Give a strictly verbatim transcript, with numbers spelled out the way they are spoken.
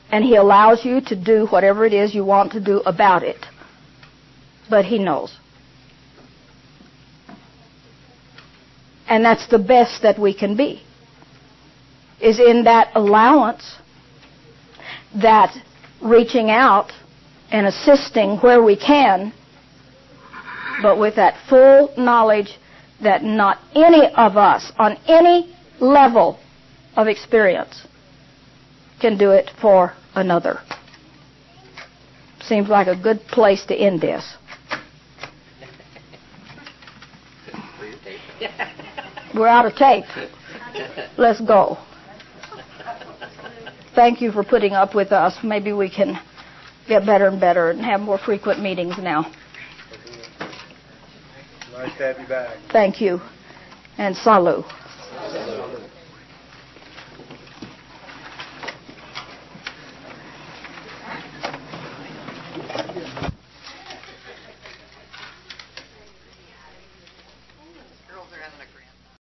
And He allows you to do whatever it is you want to do about it. But He knows. And that's the best that we can be, is in that allowance, that reaching out and assisting where we can, but with that full knowledge that not any of us on any level of experience can do it for another. Seems like a good place to end this. We're out of tape. Let's go. Thank you for putting up with us. Maybe we can get better and better and have more frequent meetings now. Nice to have you back. Thank you. And salut.